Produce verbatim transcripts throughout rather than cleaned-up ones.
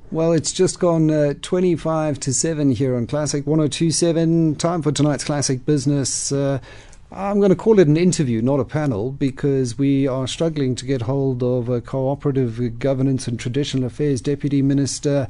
Well, it's just gone uh, twenty-five to seven here on Classic one oh two point seven. Time for tonight's Classic Business. Uh, I'm going to call it an interview, not a panel, because we are struggling to get hold of a Cooperative Governance and Traditional Affairs Deputy Minister,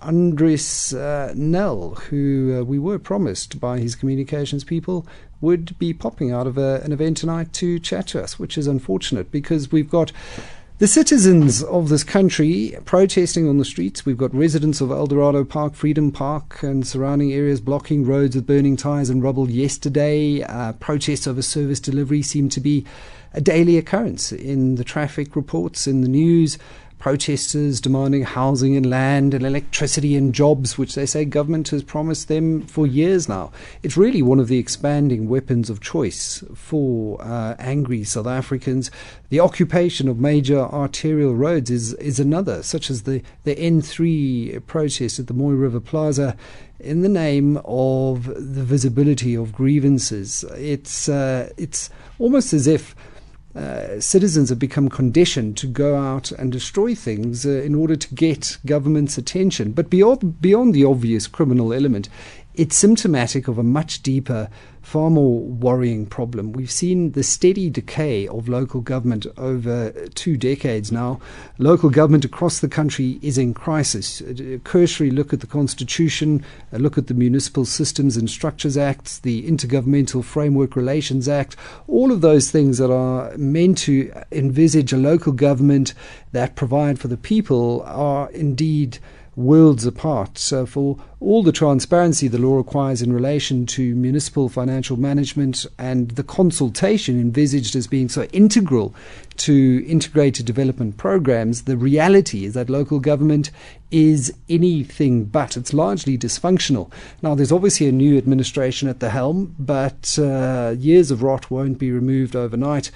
Andries uh, Nel, who uh, we were promised by his communications people would be popping out of a, an event tonight to chat to us, which is unfortunate because we've got the citizens of this country protesting on the streets. We've got residents of Eldorado Park, Freedom Park and surrounding areas blocking roads with burning tyres and rubble yesterday. Uh, protests over service delivery seem to be a daily occurrence in the traffic reports, in the news. Protesters demanding housing and land and electricity and jobs, which they say government has promised them for years now. It's really one of the expanding weapons of choice for uh, angry South Africans. The occupation of major arterial roads is, is another, such as the, the N three protest at the Mooi River Plaza in the name of the visibility of grievances. It's, uh, it's almost as if Uh, citizens have become conditioned to go out and destroy things uh, in order to get government's attention. But beyond, beyond the obvious criminal element, it's symptomatic of a much deeper, far more worrying problem. We've seen the steady decay of local government over two decades now. Local government across the country is in crisis. A cursory look at the Constitution, a look at the Municipal Systems and Structures Act, the Intergovernmental Framework Relations Act, all of those things that are meant to envisage a local government that provide for the people are indeed worlds apart. So for all the transparency the law requires in relation to municipal financial management and the consultation envisaged as being so integral to integrated development programs, the reality is that local government is anything but. It's largely dysfunctional. Now, there's obviously a new administration at the helm, but uh, years of rot won't be removed overnight.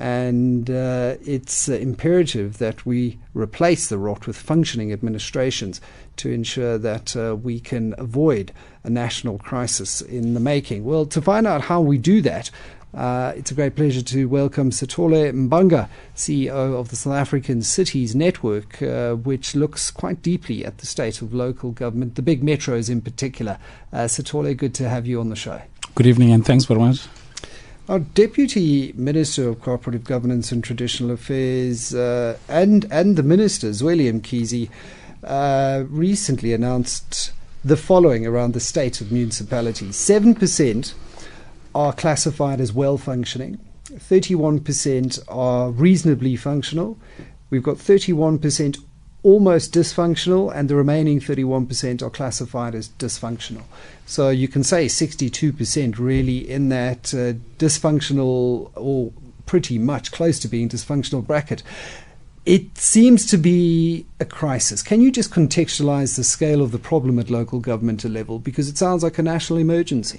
And uh, it's uh, imperative that we replace the rot with functioning administrations to ensure that uh, we can avoid a national crisis in the making. Well, to find out how we do that, uh, it's a great pleasure to welcome Sithole Mbanga, C E O of the South African Cities Network, uh, which looks quite deeply at the state of local government, the big metros in particular. Uh, Sithole, good to have you on the show. Good evening and thanks very much. Our Deputy Minister of Cooperative Governance and Traditional Affairs uh, and, and the Minister, Zweli Mkhize, uh, recently announced the following around the state of municipalities. seven percent are classified as well-functioning, thirty-one percent are reasonably functional, we've got thirty-one percent almost dysfunctional, and the remaining thirty-one percent are classified as dysfunctional. So you can say sixty-two percent really in that uh, dysfunctional or pretty much close to being dysfunctional bracket. It seems to be a crisis. Can you just contextualize the scale of the problem at local government level? Because it sounds like a national emergency.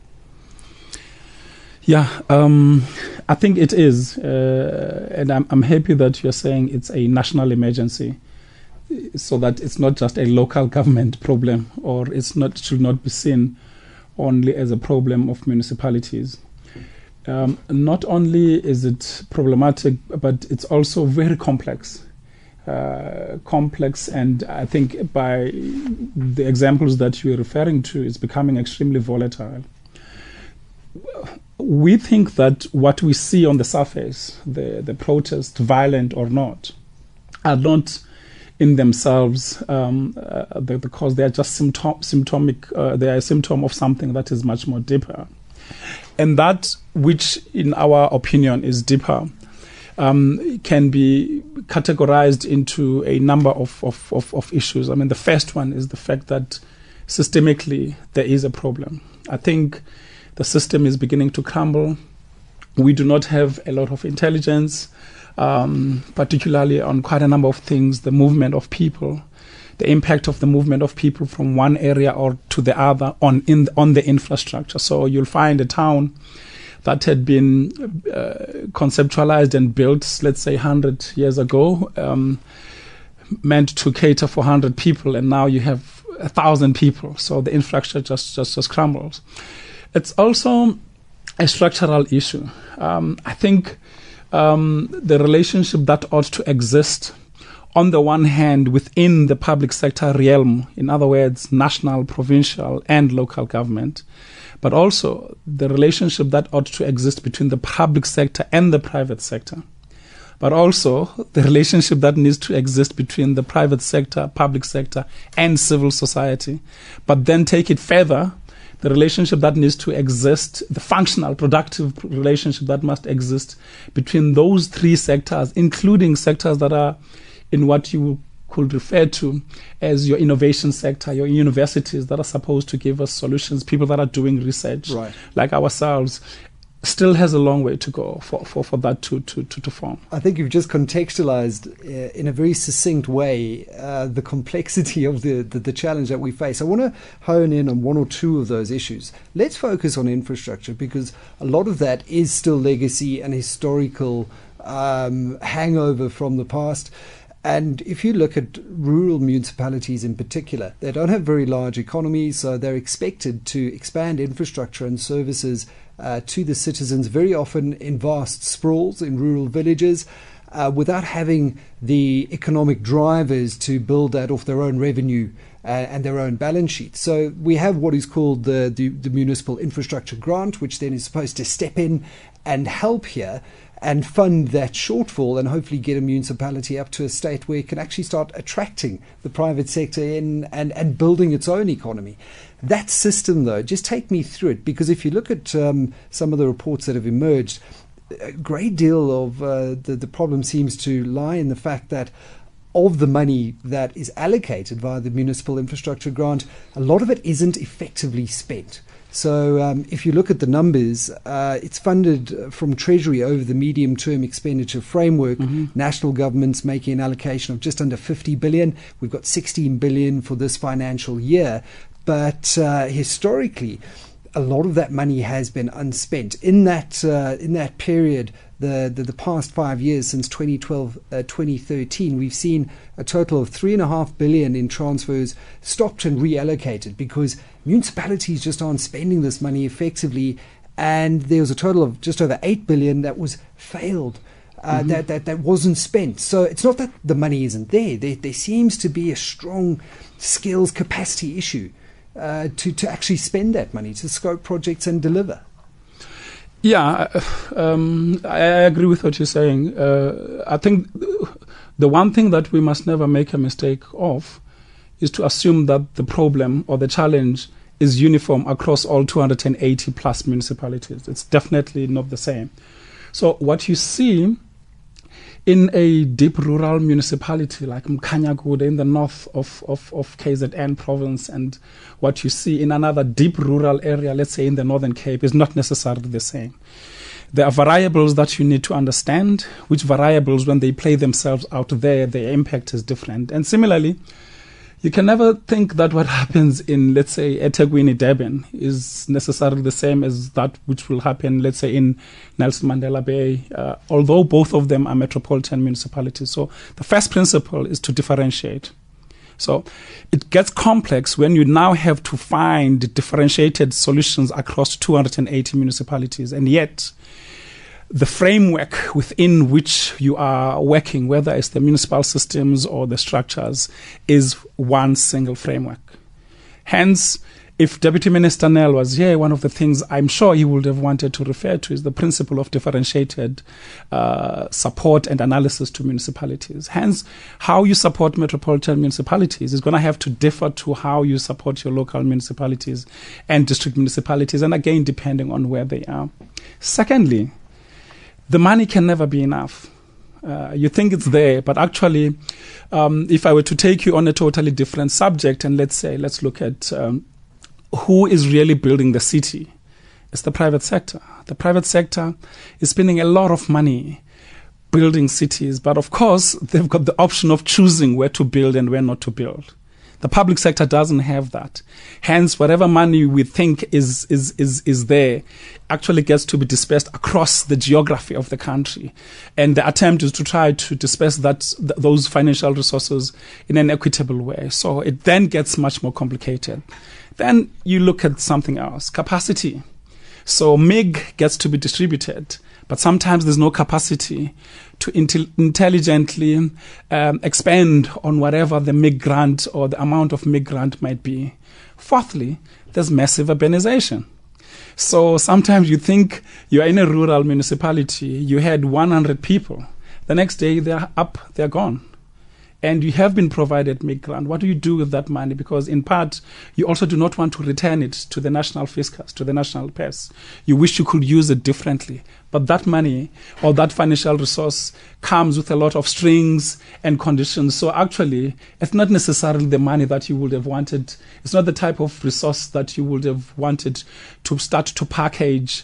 Yeah, um, I think it is. Uh, and I'm, I'm happy that you're saying it's a national emergency, so that it's not just a local government problem, or it's not should not be seen only as a problem of municipalities. Um, not only is it problematic, but it's also very complex. Uh, complex, and I think by the examples that you're referring to, it's becoming extremely volatile. We think that what we see on the surface, the, the protests, violent or not, are not in themselves um, uh, because they are just symptom symptomic. Uh, they are a symptom of something that is much more deeper, and that which, in our opinion, is deeper um, can be categorized into a number of, of, of, of issues. I mean, the first one is the fact that systemically there is a problem. I think the system is beginning to crumble. We do not have a lot of intelligence, um, particularly on quite a number of things, the movement of people, the impact of the movement of people from one area or to the other on in on the infrastructure. So you'll find a town that had been uh, conceptualized and built, let's say, one hundred years ago, um, meant to cater for one hundred people, and now you have one thousand people. So the infrastructure just, just, just crumbles. It's also a structural issue. Um, I think um, the relationship that ought to exist on the one hand, within the public sector realm, in other words, national, provincial, and local government, but also the relationship that ought to exist between the public sector and the private sector, but also the relationship that needs to exist between the private sector, public sector, and civil society. But then take it further, the relationship that needs to exist, the functional, productive relationship that must exist between those three sectors, including sectors that are in what you could refer to as your innovation sector, your universities that are supposed to give us solutions, people that are doing research, right, like ourselves, still has a long way to go for, for, for that to, to, to, to form. I think you've just contextualized uh, in a very succinct way uh, the complexity of the, the, the challenge that we face. I want to hone in on one or two of those issues. Let's focus on infrastructure, because a lot of that is still legacy and historical um, hangover from the past. And if you look at rural municipalities in particular, they don't have very large economies, so they're expected to expand infrastructure and services uh, to the citizens, very often in vast sprawls in rural villages, uh, without having the economic drivers to build that off their own revenue uh, and their own balance sheet. So we have what is called the, the, the Municipal Infrastructure Grant, which then is supposed to step in and help here and fund that shortfall and hopefully get a municipality up to a state where it can actually start attracting the private sector in and, and building its own economy. That system, though, just take me through it, because if you look at um, some of the reports that have emerged, a great deal of uh, the, the problem seems to lie in the fact that of the money that is allocated via the Municipal Infrastructure Grant, a lot of it isn't effectively spent. So um, if you look at the numbers, uh, it's funded from Treasury over the medium-term expenditure framework. Mm-hmm. National government's making an allocation of just under fifty billion. We've got sixteen billion for this financial year. But uh, historically, a lot of that money has been unspent. In that uh, in that period, the, the, the past five years, since twenty twelve, uh, twenty thirteen, we've seen a total of three and a half billion in transfers stopped and reallocated because municipalities just aren't spending this money effectively. And there was a total of just over eight billion that was failed. Uh, mm-hmm. that, that that wasn't spent. So it's not that the money isn't there. There, there seems to be a strong skills capacity issue uh, to, to actually spend that money, to scope projects and deliver. Yeah, um, I, I agree with what you're saying. Uh, I think the one thing that we must never make a mistake of is to assume that the problem or the challenge is uniform across all two hundred eighty plus municipalities. It's definitely not the same. So what you see in a deep rural municipality like Mkhanyakude in the north of, of, of K Z N province, and what you see in another deep rural area, let's say in the Northern Cape, is not necessarily the same. There are variables that you need to understand, which variables, when they play themselves out there, their impact is different. And similarly, you can never think that what happens in, let's say, eThekwini, Durban, is necessarily the same as that which will happen, let's say, in Nelson Mandela Bay, uh, although both of them are metropolitan municipalities. So the first principle is to differentiate. So it gets complex when you now have to find differentiated solutions across two hundred eighty municipalities, and yet the framework within which you are working, whether it's the municipal systems or the structures, is one single framework. Hence, if Deputy Minister Nel was here, one of the things I'm sure he would have wanted to refer to is the principle of differentiated uh, support and analysis to municipalities. Hence, how you support metropolitan municipalities is going to have to differ to how you support your local municipalities and district municipalities, and again, depending on where they are. Secondly, the money can never be enough. Uh, you think it's there, but actually, um, if I were to take you on a totally different subject, and let's say, let's look at um, who is really building the city, it's the private sector. The private sector is spending a lot of money building cities, but of course, they've got the option of choosing where to build and where not to build. The public sector doesn't have that. Hence, whatever money we think is is is is there actually gets to be dispersed across the geography of the country. And the attempt is to try to disperse that th- those financial resources in an equitable way. So it then gets much more complicated. Then you look at something else, capacity. So M I G gets to be distributed, but sometimes there's no capacity to intel- intelligently um, expand on whatever the M I G grant or the amount of M I G grant might be. Fourthly, there's massive urbanization. So sometimes you think you're in a rural municipality, you had one hundred people. The next day they're up, they're gone. And you have been provided M I G grant. What do you do with that money? Because in part, you also do not want to return it to the national fiscus, to the national purse. You wish you could use it differently. But that money or that financial resource comes with a lot of strings and conditions. So actually, it's not necessarily the money that you would have wanted. It's not the type of resource that you would have wanted to start to package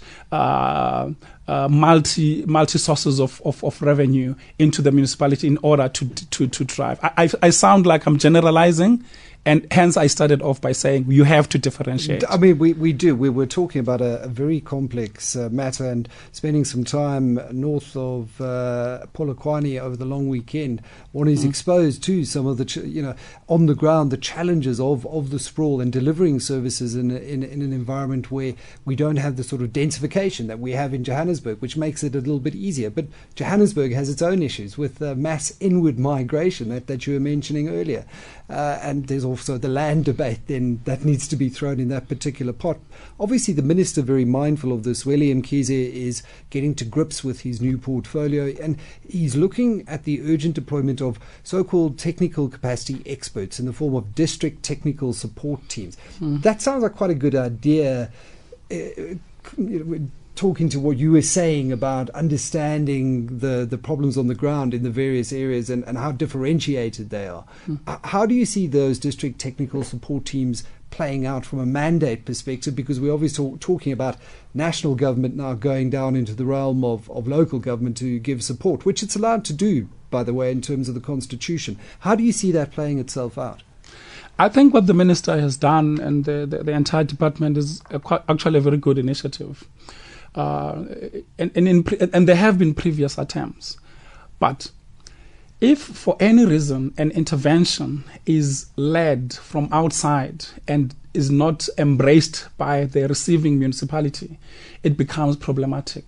uh, uh, multi multi sources of, of, of revenue into the municipality in order to to to drive. I, I, I sound like I'm generalizing. And hence, I started off by saying you have to differentiate. I mean, we, we do. We were talking about a, a very complex uh, matter, and spending some time north of uh, Polokwane over the long weekend, one is mm. exposed to some of the, ch- you know, on the ground, the challenges of, of the sprawl and delivering services in, a, in in an environment where we don't have the sort of densification that we have in Johannesburg, which makes it a little bit easier. But Johannesburg has its own issues with uh, mass inward migration that, that you were mentioning earlier. Uh, and there's also the land debate then that needs to be thrown in that particular pot. Obviously, the minister, very mindful of this, Zweli Mkhize, is getting to grips with his new portfolio, and he's looking at the urgent deployment of so-called technical capacity experts in the form of district technical support teams. Mm. That sounds like quite a good idea. Uh, talking to what you were saying about understanding the, the problems on the ground in the various areas and, and how differentiated they are. Mm. How do you see those district technical support teams playing out from a mandate perspective? Because we're obviously talk, talking about national government now going down into the realm of, of local government to give support, which it's allowed to do, by the way, in terms of the Constitution. How do you see that playing itself out? I think what the minister has done and the, the, the entire department is a quite, actually a very good initiative. Uh, and, and, in pre- and there have been previous attempts. But if for any reason an intervention is led from outside and is not embraced by the receiving municipality, it becomes problematic.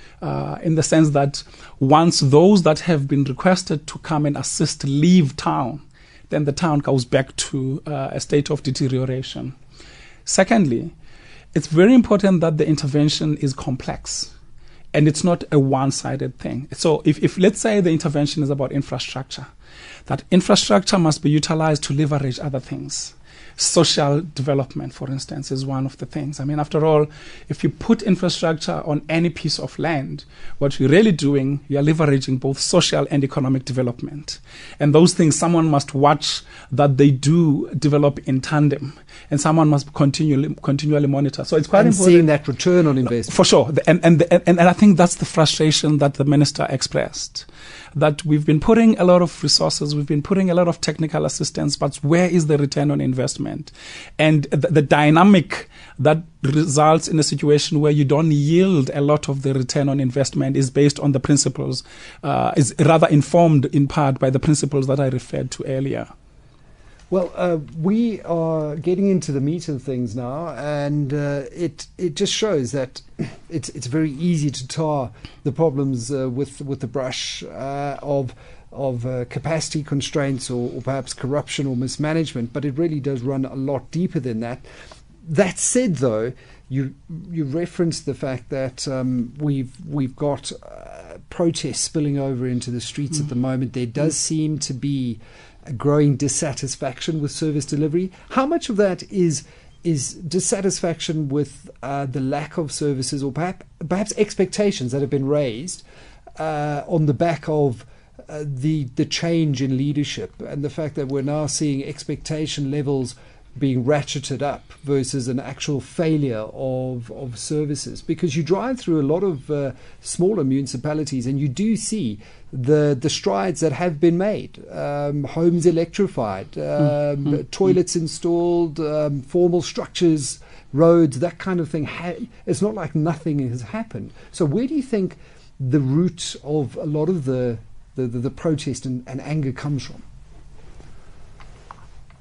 Uh, in the sense that once those that have been requested to come and assist leave town, then the town goes back to uh, a state of deterioration. Secondly, it's very important that the intervention is complex and it's not a one-sided thing. So if, if let's say the intervention is about infrastructure, that infrastructure must be utilized to leverage other things. Social development, for instance, is one of the things. I mean, after all, if you put infrastructure on any piece of land, what you're really doing, you're leveraging both social and economic development. And those things, someone must watch that they do develop in tandem, and someone must continually continually monitor. So it's quite and important. Seeing that return on investment. For sure. And, and, and, and I think that's the frustration that the minister expressed, that we've been putting a lot of resources, we've been putting a lot of technical assistance, but where is the return on investment? And the, the dynamic that results in a situation where you don't yield a lot of the return on investment is based on the principles, uh, is rather informed in part by the principles that I referred to earlier. Well, uh, we are getting into the meat of things now, and uh, it it just shows that it's it's very easy to tar the problems uh, with with the brush uh, of of uh, capacity constraints or, or perhaps corruption or mismanagement, but it really does run a lot deeper than that. That said, though, you you referenced the fact that um, we've we've got uh, protests spilling over into the streets mm. at the moment. There does mm. seem to be a growing dissatisfaction with service delivery. How much of that is is dissatisfaction with uh, the lack of services, or perhaps perhaps expectations that have been raised uh, on the back of uh, the the change in leadership and the fact that we're now seeing expectation levels being ratcheted up versus an actual failure of of services? Because you drive through a lot of uh, smaller municipalities and you do see the the strides that have been made. Um, homes electrified, um, mm-hmm. toilets installed, um, formal structures, roads, that kind of thing. Ha- it's not like nothing has happened. So where do you think the root of a lot of the the, the, the protest and, and anger comes from?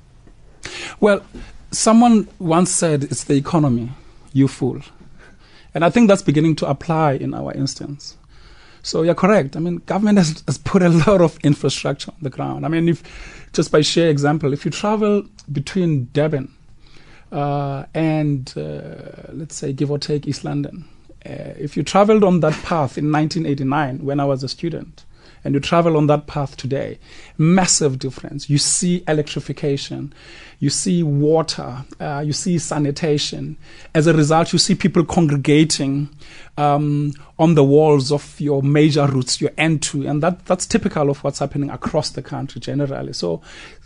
Well, someone once said it's the economy, you fool. And I think that's beginning to apply in our instance. So you're correct. I mean, government has, has put a lot of infrastructure on the ground. I mean, if just by sheer example, if you travel between Durban uh, and, uh, let's say, give or take East London, uh, if you traveled on that path in nineteen eighty-nine when I was a student, and you travel on that path today, massive difference. You see electrification, you see water, uh, you see sanitation. As a result, you see people congregating um, on the walls of your major routes, your N two, and that, that's typical of what's happening across the country generally. So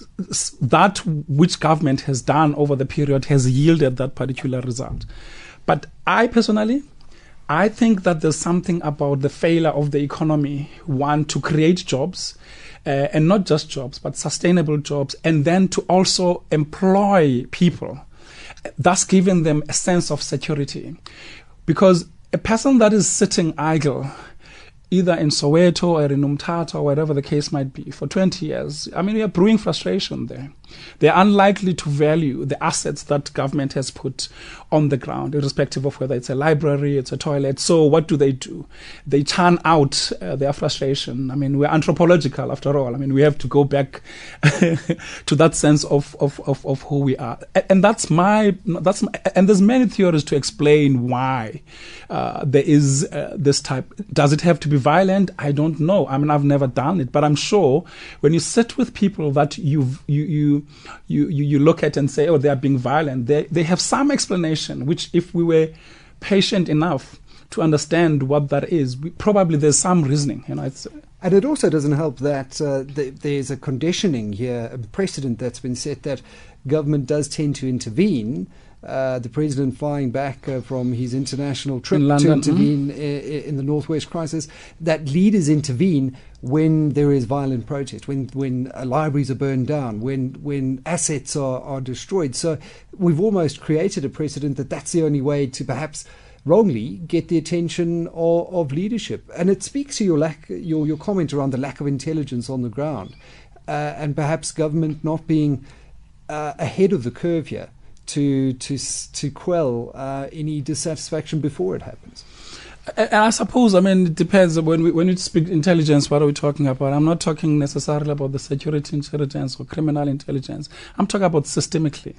that which government has done over the period has yielded that particular result. But I personally, I think that there's something about the failure of the economy, one, to create jobs, uh, and not just jobs, but sustainable jobs, and then to also employ people, thus giving them a sense of security. Because a person that is sitting idle, either in Soweto or in Umtata or whatever the case might be, for twenty years, I mean, we are brewing frustration there. They're unlikely to value the assets that government has put on the ground, irrespective of whether it's a library, it's a toilet. So what do they do? They churn out uh, their frustration. I mean, we're anthropological after all. I mean, we have to go back to that sense of, of, of, of who we are. And that's my, that's my, and there's many theories to explain why uh, there is uh, this type. Does it have to be violent? I don't know. I mean, I've never done it, but I'm sure when you sit with people that you've, you, you, You, you you look at and say, oh, they are being violent. They they have some explanation, which if we were patient enough to understand what that is, we, probably there's some reasoning. You know, it's, and it also doesn't help that uh, th- there's a conditioning here, a precedent that's been set that government does tend to intervene. Uh, the president flying back uh, from his international trip to intervene mm-hmm. in, in the Northwest crisis, that leaders intervene when there is violent protest, when when uh, libraries are burned down, when when assets are, are destroyed. So we've almost created a precedent that that's the only way to perhaps wrongly get the attention of, of leadership. And it speaks to your lack, your your comment around the lack of intelligence on the ground, uh, and perhaps government not being uh, ahead of the curve here to to to quell uh, any dissatisfaction before it happens. And I suppose, I mean, it depends. When we when we speak intelligence, what are we talking about? I'm not talking necessarily about the security intelligence or criminal intelligence. I'm talking about systemically.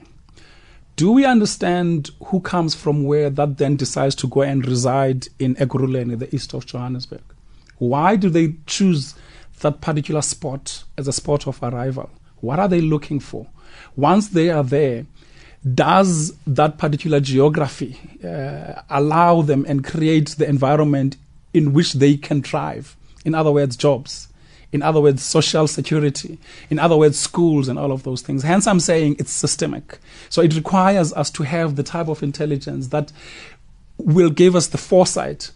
Do we understand who comes from where that then decides to go and reside in Ekurhuleni, the east of Johannesburg? Why do they choose that particular spot as a spot of arrival? What are they looking for? Once they are there, does that particular geography uh, allow them and create the environment in which they can thrive? In other words, jobs. In other words, social security. In other words, schools and all of those things. Hence, I'm saying it's systemic. So it requires us to have the type of intelligence that will give us the foresight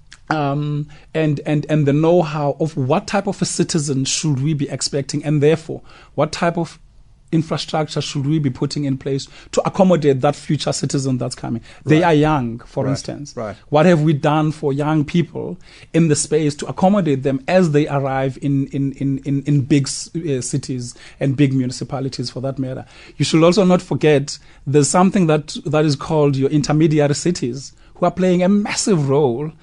um, and, and, and the know-how of what type of a citizen should we be expecting, and therefore, what type of infrastructure should we be putting in place to accommodate that future citizen that's coming? They right. are young, for right. instance. Right. What have we done for young people in the space to accommodate them as they arrive in, in, in, in, in big uh, cities and big municipalities, for that matter? You should also not forget there's something that that is called your intermediary cities, who are playing a massive role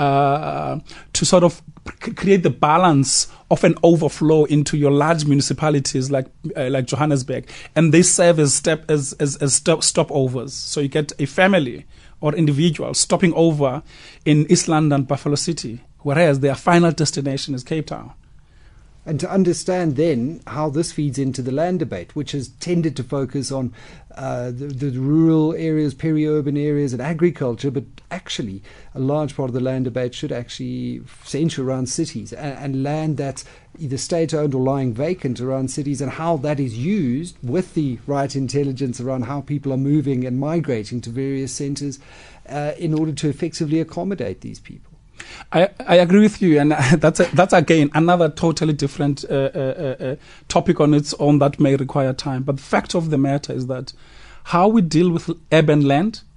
uh, to sort of c- create the balance of an overflow into your large municipalities like uh, like Johannesburg, and they serve as step as as, as stop, stopovers. So you get a family or individual stopping over in East London, Buffalo City, whereas their final destination is Cape Town. And to understand then how this feeds into the land debate, which has tended to focus on uh, the, the rural areas, peri-urban areas and agriculture, but actually a large part of the land debate should actually centre around cities and, and land that's either state-owned or lying vacant around cities, and how that is used with the right intelligence around how people are moving and migrating to various centres uh, in order to effectively accommodate these people. I, I agree with you, and that's a, that's again another totally different uh, uh, uh, topic on its own that may require time. But the fact of the matter is that how we deal with urban land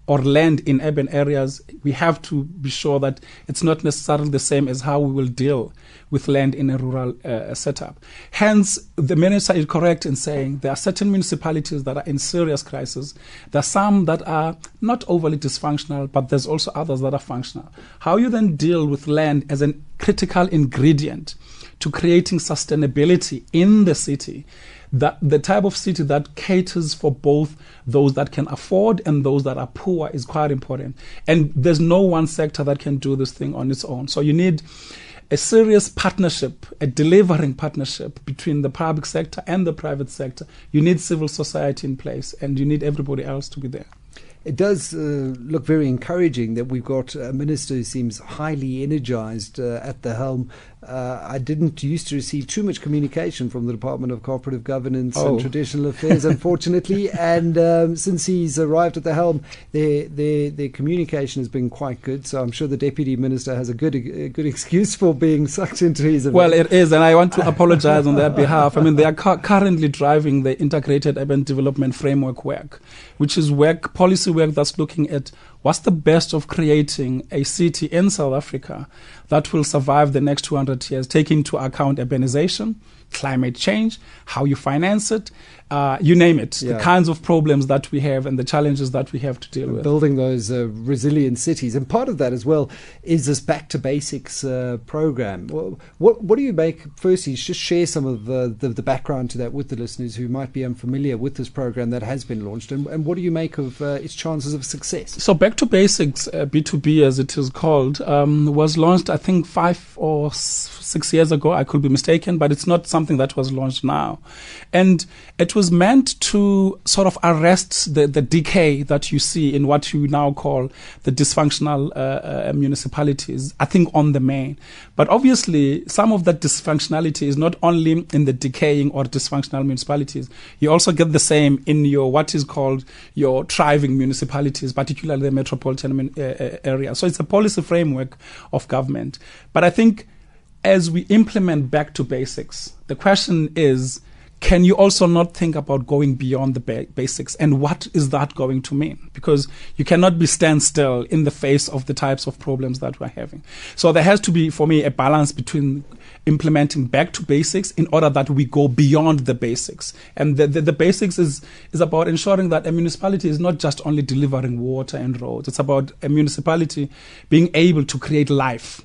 or land in urban areas, we have to be sure that it's not necessarily the same as how we will deal with land in a rural uh, setup. Hence, the minister is correct in saying there are certain municipalities that are in serious crisis. There are some that are not overly dysfunctional, but there's also others that are functional. How you then deal with land as a critical ingredient to creating sustainability in the city, that the type of city that caters for both those that can afford and those that are poor, is quite important. And there's no one sector that can do this thing on its own. So you need a serious partnership, a delivering partnership between the public sector and the private sector. You need civil society in place, and you need everybody else to be there. It does uh, look very encouraging that we've got a minister who seems highly energized uh, at the helm. Uh, I didn't used to receive too much communication from the Department of Cooperative Governance oh. and Traditional Affairs, unfortunately. And um, since he's arrived at the helm, their, their, their communication has been quite good. So I'm sure the Deputy Minister has a good a good excuse for being sucked into his event. Well, it is, and I want to apologize on their behalf. I mean, they are cu- currently driving the Integrated Urban Development Framework work, which is work, policy work that's looking at what's the best of creating a city in South Africa that will survive the next two hundred years, taking into account urbanization, climate change, how you finance it, uh, you name it, yeah. the kinds of problems that we have and the challenges that we have to deal with. Building those uh, resilient cities. And part of that as well is this Back to Basics uh, program. Well, what, what do you make, firstly, just share some of uh, the, the background to that with the listeners who might be unfamiliar with this program that has been launched, and, and what do you make of uh, its chances of success? So Back to Basics, uh, B two B as it is called, um, was launched I think five or s- six years ago. I could be mistaken, but it's not something that was launched now. And it was meant to sort of arrest the, the decay that you see in what you now call the dysfunctional uh, uh, municipalities, I think on the main. But obviously, some of that dysfunctionality is not only in the decaying or dysfunctional municipalities. You also get the same in your what is called your thriving municipalities, particularly the metropolitan uh, area. So it's a policy framework of government. But I think as we implement Back to Basics, the question is, can you also not think about going beyond the ba- basics? And what is that going to mean? Because you cannot be stand still in the face of the types of problems that we're having. So there has to be, for me, a balance between implementing Back to Basics in order that we go beyond the basics. And the, the, the basics is, is about ensuring that a municipality is not just only delivering water and roads. It's about a municipality being able to create life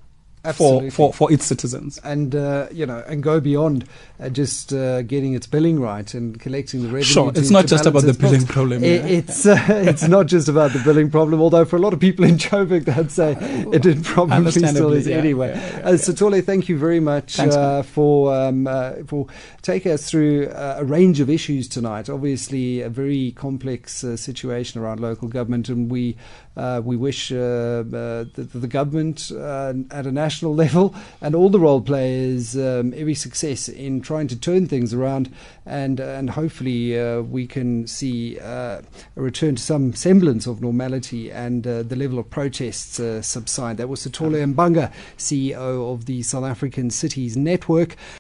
for, for, for its citizens. And, uh, you know, and go beyond uh, just uh, getting its billing right and collecting the revenue. Sure, to, it's not to just about the billing books. problem. It, yeah. It's uh, it's not just about the billing problem, although for a lot of people in Joburg, they'd say it, it probably still is yeah, anyway. Yeah, yeah, uh, yeah. Sithole, thank you very much uh, for, um, uh, for taking us through uh, a range of issues tonight. Obviously, a very complex uh, situation around local government, and we uh, we wish uh, uh, the, the government uh, at a national level and all the role players um, every success in trying to turn things around, and and hopefully uh, we can see uh, a return to some semblance of normality and uh, the level of protests uh, subside. That was Sithole Mbanga, C E O of the South African Cities Network.